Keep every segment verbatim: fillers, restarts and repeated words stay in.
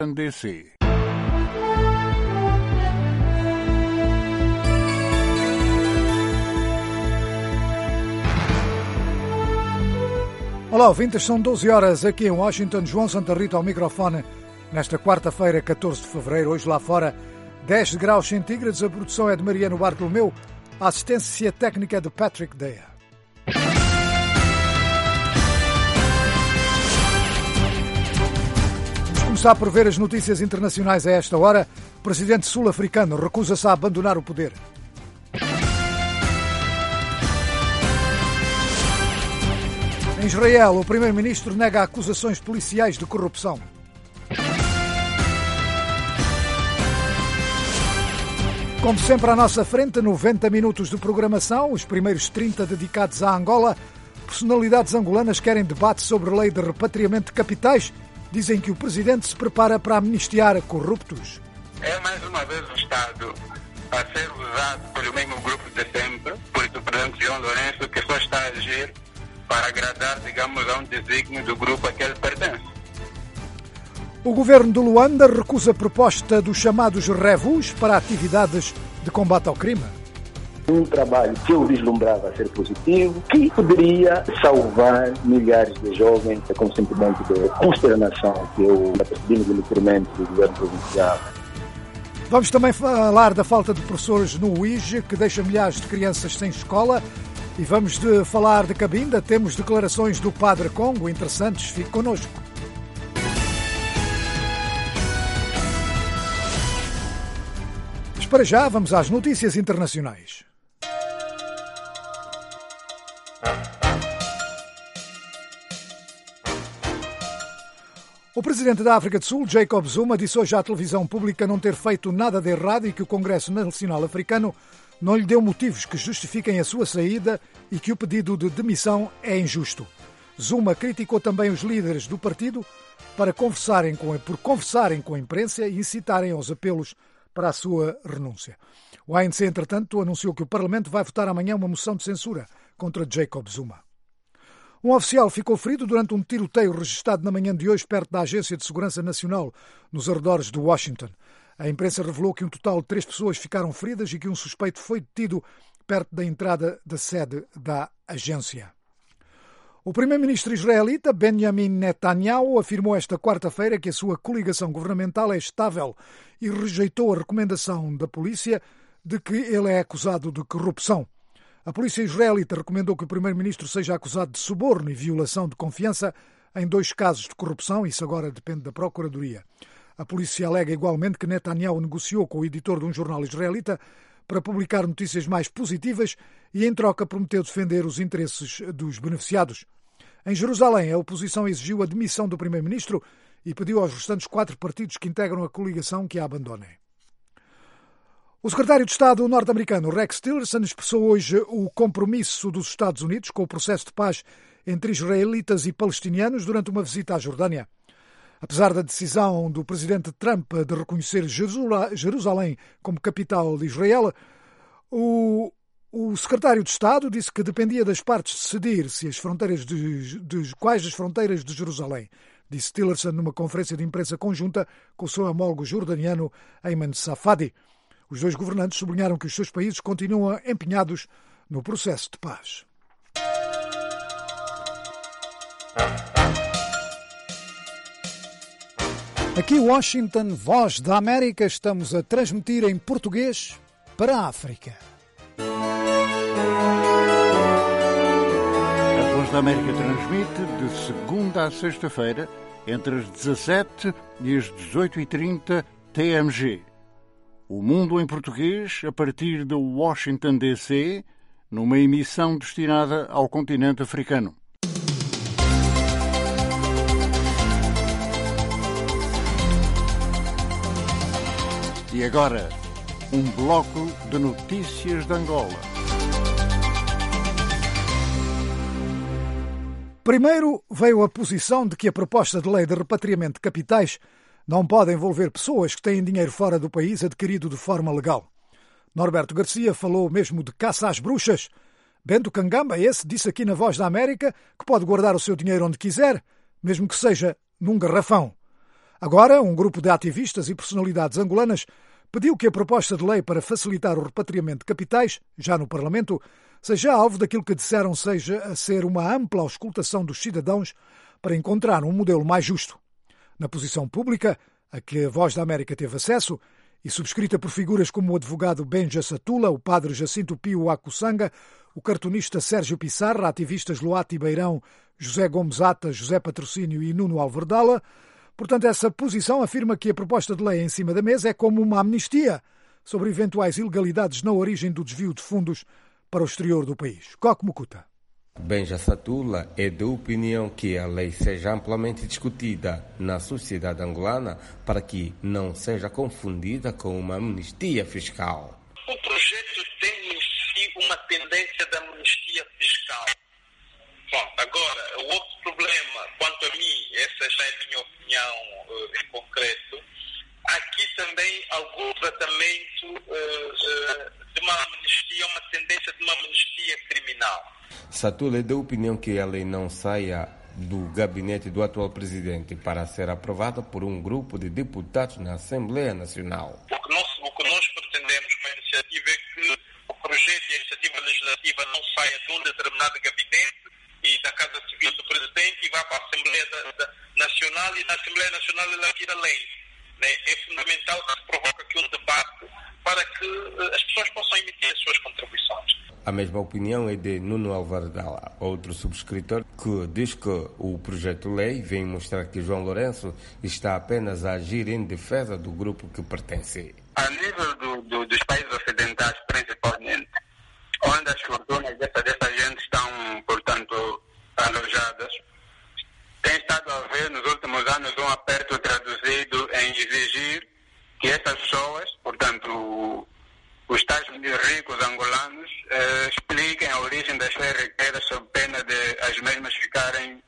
D C. Olá, ouvintes, são doze horas aqui em Washington. João Santa Rita ao microfone nesta quarta-feira, catorze de fevereiro. Hoje lá fora, dez graus centígrados. A produção é de Mariano Bartolomeu. A assistência técnica é de Patrick Deia. Vamos começar por ver as notícias internacionais a esta hora. O presidente sul-africano recusa-se a abandonar o poder. Em Israel, o primeiro-ministro nega acusações policiais de corrupção. Como sempre à nossa frente, noventa minutos de programação, os primeiros trinta dedicados à Angola. Personalidades angolanas querem debate sobre a lei de repatriamento de capitais. Dizem que o presidente se prepara para amnistiar corruptos. É mais uma vez o Estado a ser usado pelo mesmo grupo de sempre, por isso o presidente João Lourenço, que só está a agir para agradar, digamos, a um desígnio do grupo a que ele pertence. O governo de Luanda recusa a proposta dos chamados revus para atividades de combate ao crime. Um trabalho que eu vislumbrava ser positivo, que poderia salvar milhares de jovens com sentimento de consternação que eu percebi no detrimento do governo provincial. Vamos também falar da falta de professores no U I G, que deixa milhares de crianças sem escola. E vamos de falar de Cabinda. Temos declarações do Padre Congo interessantes. Fique connosco. Mas para já, vamos às notícias internacionais. O presidente da África do Sul, Jacob Zuma, disse hoje à televisão pública não ter feito nada de errado e que o Congresso Nacional Africano não lhe deu motivos que justifiquem a sua saída e que o pedido de demissão é injusto. Zuma criticou também os líderes do partido para conversarem com, por conversarem com a imprensa e incitarem aos apelos para a sua renúncia. O A N C, entretanto, anunciou que o Parlamento vai votar amanhã uma moção de censura contra Jacob Zuma. Um oficial ficou ferido durante um tiroteio registrado na manhã de hoje perto da Agência de Segurança Nacional, nos arredores de Washington. A imprensa revelou que um total de três pessoas ficaram feridas e que um suspeito foi detido perto da entrada da sede da agência. O primeiro-ministro israelita Benjamin Netanyahu afirmou esta quarta-feira que a sua coligação governamental é estável e rejeitou a recomendação da polícia de que ele é acusado de corrupção. A polícia israelita recomendou que o primeiro-ministro seja acusado de suborno e violação de confiança em dois casos de corrupção. Isso agora depende da Procuradoria. A polícia alega igualmente que Netanyahu negociou com o editor de um jornal israelita para publicar notícias mais positivas e, em troca, prometeu defender os interesses dos beneficiados. Em Jerusalém, a oposição exigiu a demissão do primeiro-ministro e pediu aos restantes quatro partidos que integram a coligação que a abandonem. O secretário de Estado norte-americano Rex Tillerson expressou hoje o compromisso dos Estados Unidos com o processo de paz entre israelitas e palestinianos durante uma visita à Jordânia. Apesar da decisão do presidente Trump de reconhecer Jerusalém como capital de Israel, o, o secretário de Estado disse que dependia das partes decidir se as fronteiras de, de quais as fronteiras de Jerusalém, disse Tillerson numa conferência de imprensa conjunta com o seu homólogo jordaniano Ayman Safadi. Os dois governantes sublinharam que os seus países continuam empenhados no processo de paz. Aqui Washington, Voz da América, estamos a transmitir em português para a África. A Voz da América transmite de segunda a sexta-feira, entre as dezassete e as dezoito e trinta T M G. O Mundo em Português, a partir de Washington, D C, numa emissão destinada ao continente africano. E agora, um bloco de notícias de Angola. Primeiro veio a posição de que a proposta de lei de repatriamento de capitais não pode envolver pessoas que têm dinheiro fora do país adquirido de forma legal. Norberto Garcia falou mesmo de caça às bruxas. Bento Cangamba, esse, disse aqui na Voz da América que pode guardar o seu dinheiro onde quiser, mesmo que seja num garrafão. Agora, um grupo de ativistas e personalidades angolanas pediu que a proposta de lei para facilitar o repatriamento de capitais, já no Parlamento, seja alvo daquilo que disseram seja a ser uma ampla auscultação dos cidadãos para encontrar um modelo mais justo. Na posição pública, a que a Voz da América teve acesso, e subscrita por figuras como o advogado Benja Satula, o padre Jacinto Pio Acussanga, o cartunista Sérgio Pissarra, ativistas Luati Beirão, José Gomes Atas, José Patrocínio e Nuno Alverdala. Portanto, essa posição afirma que a proposta de lei em cima da mesa é como uma amnistia sobre eventuais ilegalidades na origem do desvio de fundos para o exterior do país. Coque Mucuta. Benja Satula é da opinião que a lei seja amplamente discutida na sociedade angolana para que não seja confundida com uma amnistia fiscal. O projeto tem em si uma tendência de amnistia fiscal. Bom, agora, o outro problema, quanto a mim, essa já é a minha opinião uh, em concreto, aqui também algum tratamento uh, uh, de uma amnistia, uma tendência de uma amnistia criminal. Satula é da opinião que a lei não saia do gabinete do atual presidente para ser aprovada por um grupo de deputados na Assembleia Nacional. O que nós, o que nós pretendemos com a iniciativa é que o projeto e a iniciativa legislativa não saia de um determinado gabinete e da Casa Civil do Presidente e vá para a Assembleia da, da Nacional e na Assembleia Nacional ela vira lei. Né? É fundamental que se provoque aqui um debate para que uh, as pessoas possam emitir as suas contribuições. A mesma opinião é de Nuno Alverdala, outro subscritor, que diz que o projeto de lei vem mostrar que João Lourenço está apenas a agir em defesa do grupo que pertence. A nível do, do, dos países ocidentais, principalmente, onde as fortunas dessa, dessa gente estão, portanto, alojadas, tem estado a haver nos últimos anos um aperto traduzido em exigir que essas pessoas, portanto, os tais ricos angolanos, eh, expliquem a origem das suas riquezas sob pena de as mesmas ficarem,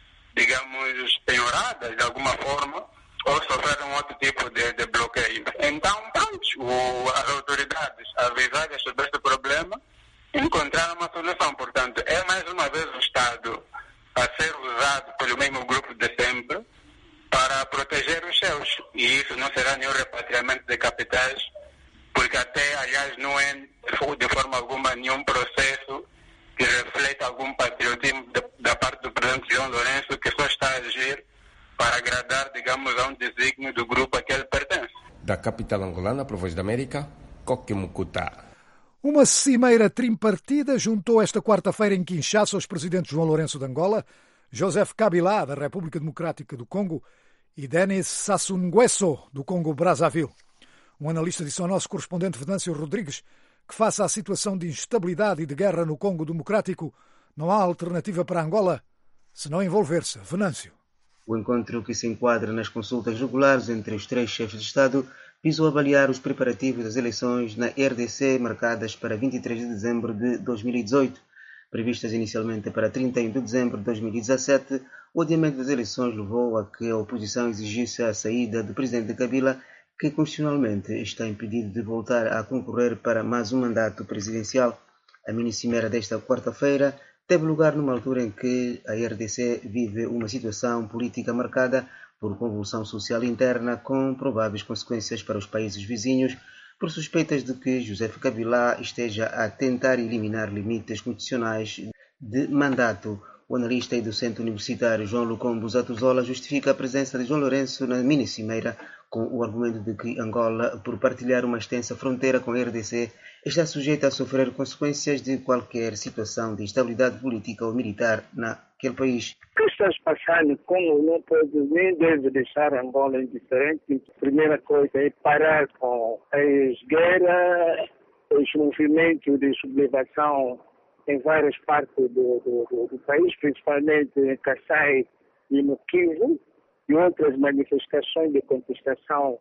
digamos, penhoradas de alguma forma ou sofrerem outro tipo de, de bloqueio. Então, pronto, o, as autoridades avisadas sobre este problema encontraram uma solução. Portanto, é mais uma vez o Estado a ser usado pelo mesmo grupo de sempre para proteger os seus. E isso não será nenhum repatriamento de capitais, porque até, aliás, não é de forma alguma nenhum processo que reflete algum patriotismo de, da parte do presidente João Lourenço, que só está a agir para agradar, digamos, a um desígnio do grupo a que ele pertence. Da capital angolana, para a Voz da América, Coque Mucuta. Uma cimeira tripartida juntou esta quarta-feira em Kinshasa os presidentes João Lourenço de Angola, Joseph Kabila, da República Democrática do Congo, e Denis Sassou Nguesso, do Congo-Brazzaville. Um analista disse ao nosso correspondente Venâncio Rodrigues que, face à situação de instabilidade e de guerra no Congo Democrático, não há alternativa para Angola se não envolver-se. Venâncio. O encontro, que se enquadra nas consultas regulares entre os três chefes de Estado, visou avaliar os preparativos das eleições na R D C marcadas para vinte e três de dezembro de dois mil e dezoito. Previstas inicialmente para trinta e um de dezembro de dois mil e dezassete, o adiamento das eleições levou a que a oposição exigisse a saída do presidente Kabila, que constitucionalmente está impedido de voltar a concorrer para mais um mandato presidencial. A mini-cimeira desta quarta-feira teve lugar numa altura em que a R D C vive uma situação política marcada por convulsão social interna, com prováveis consequências para os países vizinhos, por suspeitas de que Joseph Kabila esteja a tentar eliminar limites constitucionais de mandato. O analista e docente universitário João Lucombo Zatuzola justifica a presença de João Lourenço na mini-cimeira com o argumento de que Angola, por partilhar uma extensa fronteira com a R D C, está sujeita a sofrer consequências de qualquer situação de instabilidade política ou militar naquele país. O que está passando, como não pode nem deve deixar Angola indiferente, a primeira coisa é parar com as guerras, os movimentos de sublevação em várias partes do, do, do país, principalmente em Kassai e no Kivu, e outras manifestações de contestação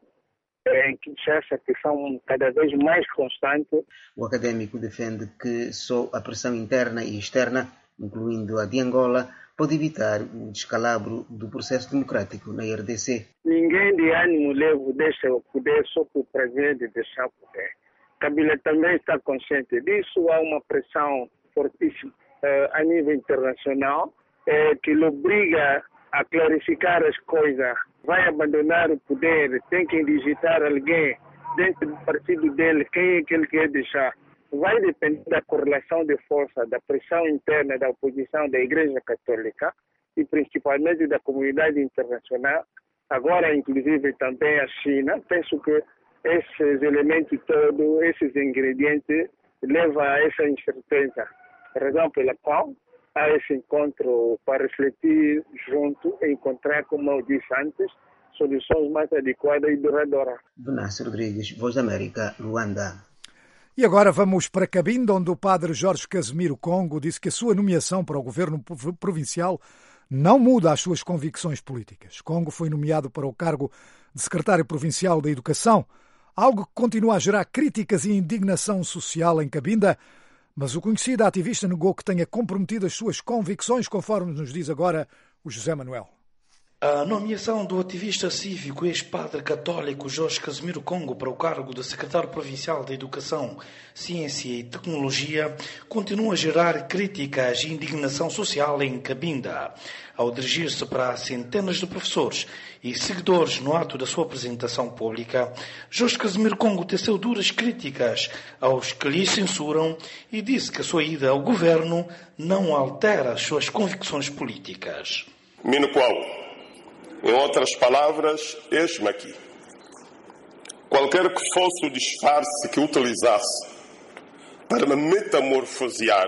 em Kinshasa que são cada vez mais constantes. O académico defende que só a pressão interna e externa, incluindo a de Angola, pode evitar o descalabro do processo democrático na R D C. Ninguém de ânimo leve deixa o poder só por prazer de deixar o poder. Kabila também está consciente disso, há uma pressão fortíssima eh, a nível internacional eh, que lhe obriga a clarificar as coisas vai abandonar o poder, tem que digitar alguém dentro do partido dele, quem é que ele quer deixar. Vai depender da correlação de força, da pressão interna da oposição da Igreja Católica e principalmente da comunidade internacional, agora inclusive também a China. Penso que esses elementos todos, esses ingredientes, levam a essa incerteza. Razão pela qual há esse encontro para refletir junto e encontrar, como eu disse antes, soluções mais adequadas e duradouras. Venâncio Rodrigues, Voz da América, Luanda. E agora vamos para Cabinda, onde o padre Jorge Casimiro Congo disse que a sua nomeação para o governo provincial não muda as suas convicções políticas. Congo foi nomeado para o cargo de secretário provincial da Educação, algo que continua a gerar críticas e indignação social em Cabinda, mas o conhecido ativista negou que tenha comprometido as suas convicções, conforme nos diz agora o José Manuel. A nomeação do ativista cívico ex-padre católico Jorge Casimiro Congo para o cargo de secretário provincial da Educação, Ciência e Tecnologia continua a gerar críticas e indignação social em Cabinda. Ao dirigir-se para centenas de professores e seguidores no ato da sua apresentação pública, Jorge Casimiro Congo teceu duras críticas aos que lhe censuram e disse que a sua ida ao governo não altera as suas convicções políticas. Minuqual. Em outras palavras, eis-me aqui. Qualquer que fosse o disfarce que utilizasse para me metamorfosear,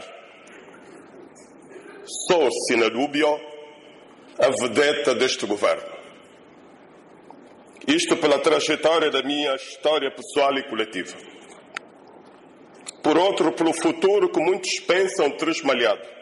sou, sine dúbio, a vedeta deste governo. Isto pela trajetória da minha história pessoal e coletiva. Por outro, pelo futuro que muitos pensam tresmalhado.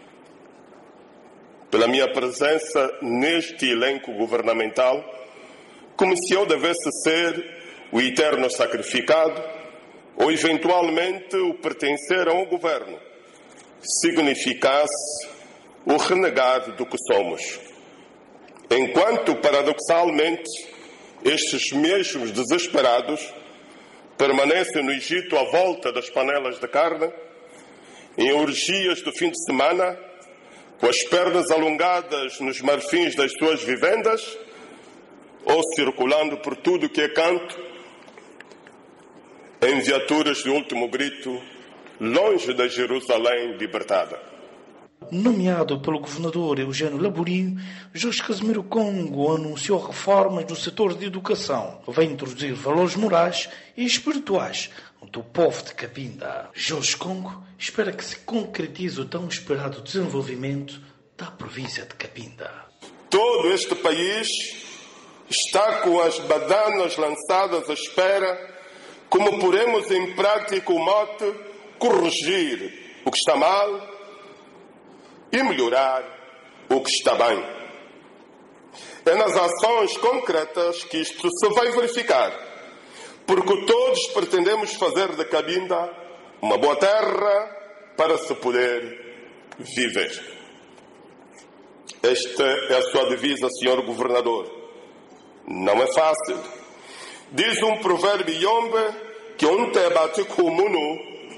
Pela minha presença neste elenco governamental, como se eu devesse ser o eterno sacrificado ou, eventualmente, o pertencer a um governo, significasse o renegado do que somos. Enquanto, paradoxalmente, estes mesmos desesperados permanecem no Egito à volta das panelas de carne, em orgias do fim de semana, com as pernas alongadas nos marfins das suas vivendas, ou circulando por tudo que é canto, em viaturas de último grito, longe da Jerusalém libertada. Nomeado pelo governador Eugênio Laborinho, Jorge Casimiro Congo anunciou reformas no setor de educação. Vai introduzir valores morais e espirituais do povo de Cabinda. Jorge Congo espera que se concretize o tão esperado desenvolvimento da província de Cabinda. Todo este país está com as badanas lançadas à espera como poremos em prática o mote corrigir o que está mal e melhorar o que está bem. É nas ações concretas que isto se vai verificar, porque todos pretendemos fazer de Cabinda uma boa terra para se poder viver. Esta é a sua divisa, senhor governador. Não é fácil. Diz um provérbio yombe que um te bate comunu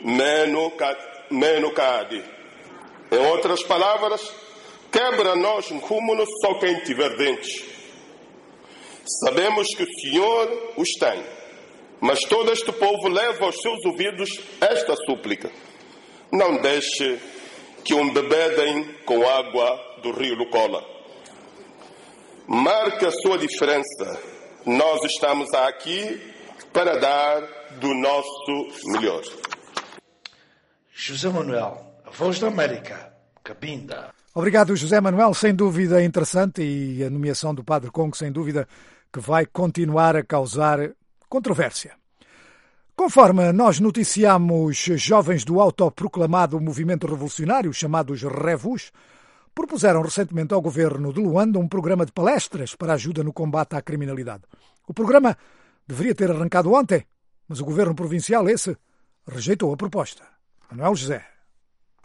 meno cade. Em outras palavras, quebra nós um cúmulo só quem tiver dentes. Sabemos que o Senhor os tem, mas todo este povo leva aos seus ouvidos esta súplica. Não deixe que um bebedem com água do rio Lucola. Marque a sua diferença. Nós estamos aqui para dar do nosso melhor. José Manuel, a Voz da América, Cabinda. Obrigado, José Manuel. Sem dúvida interessante, e a nomeação do Padre Congo, sem dúvida, que vai continuar a causar controvérsia. Conforme nós noticiamos, jovens do autoproclamado movimento revolucionário, chamados Revus, propuseram recentemente ao governo de Luanda um programa de palestras para ajuda no combate à criminalidade. O programa deveria ter arrancado ontem, mas o governo provincial, esse, rejeitou a proposta. Manuel José.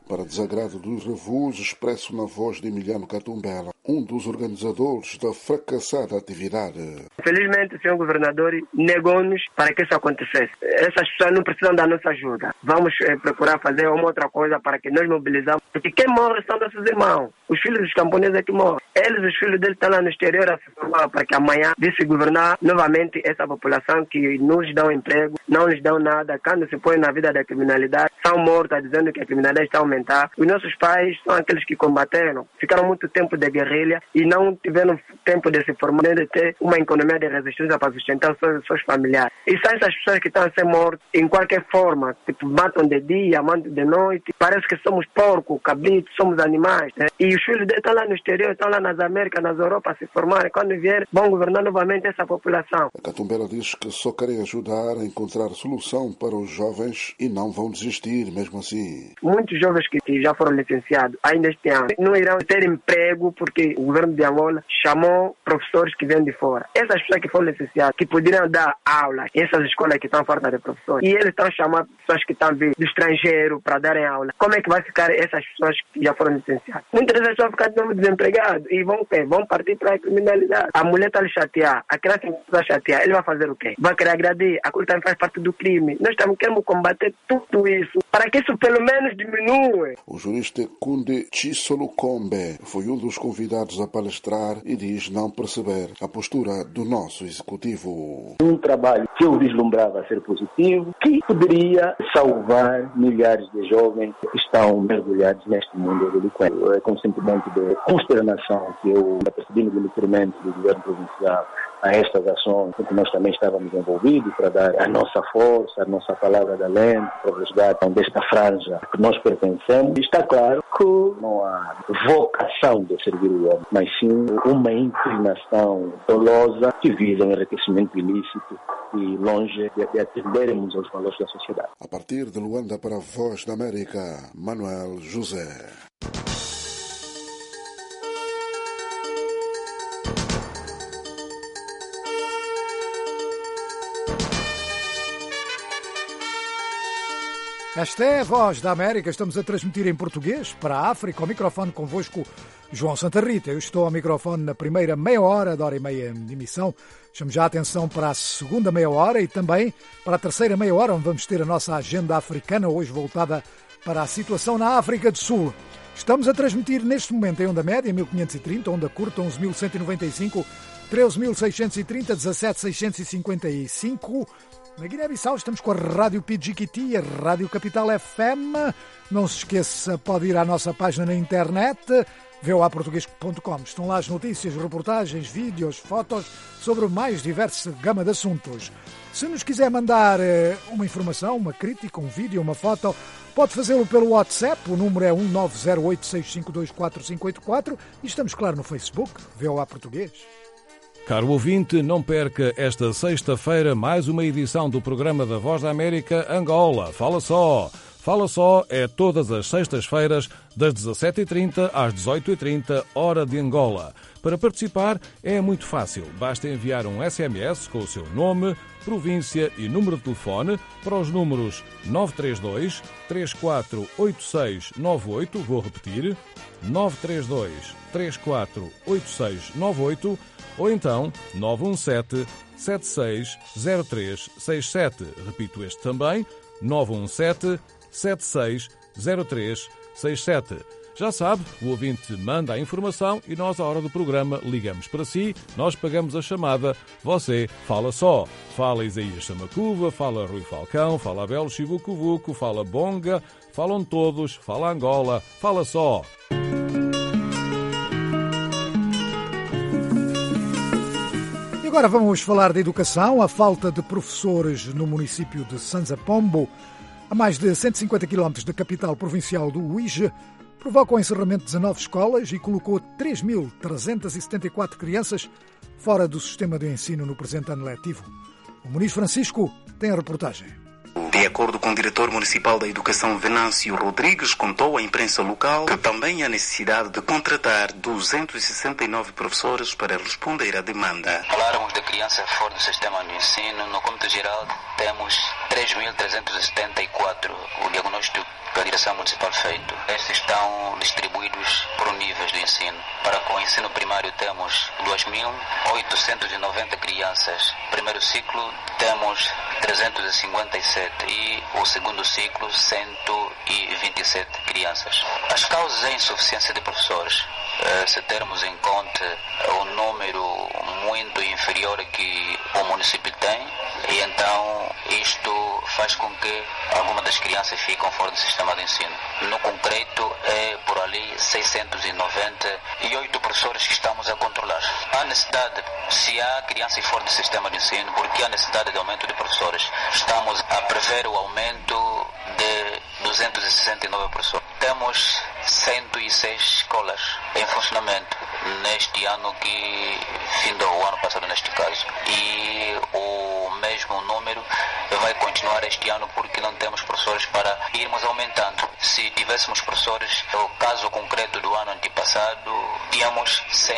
para desagrado dos revus expresso na voz de Emiliano Katumbela, um dos organizadores da fracassada atividade. Infelizmente, o senhor governador negou-nos para que isso acontecesse. Essas pessoas não precisam da nossa ajuda. Vamos eh, procurar fazer uma outra coisa para que nós mobilizamos. Porque quem morre são nossos irmãos. Os filhos dos camponeses é que morrem. Eles, os filhos deles, estão lá no exterior a se formar para que amanhã visse governar novamente essa população que não lhes dão emprego, não lhes dão nada. Quando se põe na vida da criminalidade, são mortos, dizendo que a criminalidade está a aumentar. Os nossos pais são aqueles que combateram. Ficaram muito tempo de guerrilha e não tiveram tempo de se formar, nem de ter uma economia de resistência para sustentar os seus, seus familiares. E são essas pessoas que estão a ser mortas em qualquer forma. Tipo, matam de dia, matam de noite. Parece que somos porcos, cabritos, somos animais. Né? E os filhos deles estão lá no exterior, estão lá nas Américas, nas Europa, a se formarem. Quando vier, vão governar novamente essa população. A Katumbela diz que só querem ajudar a encontrar solução para os jovens e não vão desistir, mesmo assim. Muitos jovens que, que já foram licenciados ainda este ano não irão ter emprego porque o governo de Angola chamou professores que vêm de fora. Essas pessoas que foram licenciadas, que poderiam dar aulas em essas escolas que estão fartas de professores, e eles estão chamando pessoas que estão vindo do estrangeiro para darem aula. Como é que vai ficar essas pessoas que já foram licenciadas? Muitas vezes vão ficar de novo desempregados e vão, vão partir para a criminalidade. A mulher está a lhe chatear, a criança está a chatear, ele vai fazer o quê? Vai querer agredir, aquilo também faz parte do crime. Nós estamos querendo combater tudo isso para que isso pelo menos diminua. O jurista Kunde Chisolukombe foi um dos convidados a palestrar e diz não perceber a postura do nosso executivo. Um trabalho que eu vislumbrava ser positivo, que poderia salvar milhares de jovens que estão mergulhados neste mundo delinquente. É com um sentimento de consternação que eu percebi no detrimento do governo provincial a estas ações, porque nós também estávamos envolvidos para dar a nossa força, a nossa palavra de alento, para o resgate desta franja que nós pertencemos. E está claro que não há vocação de servir o homem, mas sim uma inclinação dolosa que visa o enriquecimento ilícito e longe de atendermos aos valores da sociedade. A partir de Luanda para a Voz da América, Manuel José. Esta é a Voz da América. Estamos a transmitir em português para a África. Ao microfone convosco, João Santa Rita. Eu estou ao microfone na primeira meia hora, da hora e meia de emissão. Chamo já a atenção para a segunda meia hora e também para a terceira meia hora, onde vamos ter a nossa agenda africana, hoje voltada para a situação na África do Sul. Estamos a transmitir neste momento em onda média, mil quinhentos e trinta, onda curta, onze mil cento e noventa e cinco, treze mil seiscentos e trinta, dezassete mil seiscentos e cinquenta e cinco. Na Guiné-Bissau estamos com a Rádio Pidjiquiti e a Rádio Capital F M. Não se esqueça, pode ir à nossa página na internet, v o a português ponto com. Estão lá as notícias, reportagens, vídeos, fotos sobre a mais diversa gama de assuntos. Se nos quiser mandar uma informação, uma crítica, um vídeo, uma foto, pode fazê-lo pelo WhatsApp. O número é um nove zero oito, seis cinco dois, quatro cinco oito quatro e estamos, claro, no Facebook, V O A Português. Caro ouvinte, não perca esta sexta-feira mais uma edição do programa da Voz da América Angola. Fala só! Fala só é todas as sextas-feiras, das dezassete e trinta às dezoito e trinta, hora de Angola. Para participar é muito fácil. Basta enviar um S M S com o seu nome, província e número de telefone para os números nove três dois, três quatro oito seis nove oito, vou repetir, nove três dois, três quatro oito seis nove oito, ou então nove um sete, sete seis zero três seis sete. Repito este também, nove um sete, sete seis zero três seis sete. Já sabe, o ouvinte manda a informação e nós, à hora do programa, ligamos para si, nós pagamos a chamada, você fala só. Fala Isaías Samacuva, fala Rui Falcão, fala Abel Chivucuvuco, fala Bonga, falam todos, fala Angola, fala só. E agora vamos falar de educação. A falta de professores no município de Sanza Pombo, a mais de cento e cinquenta quilómetros da capital provincial do Uíge, provoca o encerramento de dezanove escolas e colocou três mil trezentas e setenta e quatro crianças fora do sistema de ensino no presente ano letivo. O Muniz Francisco tem a reportagem. Estado. De acordo com o diretor municipal da Educação, Venâncio Rodrigues, contou à imprensa local que também há necessidade de contratar duzentos e sessenta e nove professores para responder à demanda. Falarmos de crianças fora do sistema de ensino, no cômputo geral temos três mil trezentos e setenta e quatro, o diagnóstico que a direção municipal feito. Estes estão distribuídos por níveis de ensino. Para com o ensino primário temos dois mil oitocentos e noventa crianças. Primeiro ciclo temos trezentos e cinquenta e sete e o segundo ciclo cento e vinte e sete crianças. As causas é a insuficiência de professores. Se termos em conta o número muito inferior que o município tem, e então isto faz com que algumas das crianças fiquem fora do sistema de ensino. No concreto é por ali seiscentos e noventa e oito professores que estamos a controlar. Há necessidade, se há crianças fora do sistema de ensino, porque há necessidade de aumento de professores. Estamos a prever o aumento de duzentos e sessenta e nove professores. Temos cento e seis escolas em funcionamento neste ano que findou o ano passado neste caso. E o mesmo número vai continuar este ano porque não temos professores para irmos aumentando. Se tivéssemos professores, o caso concreto do ano antepassado, tínhamos cem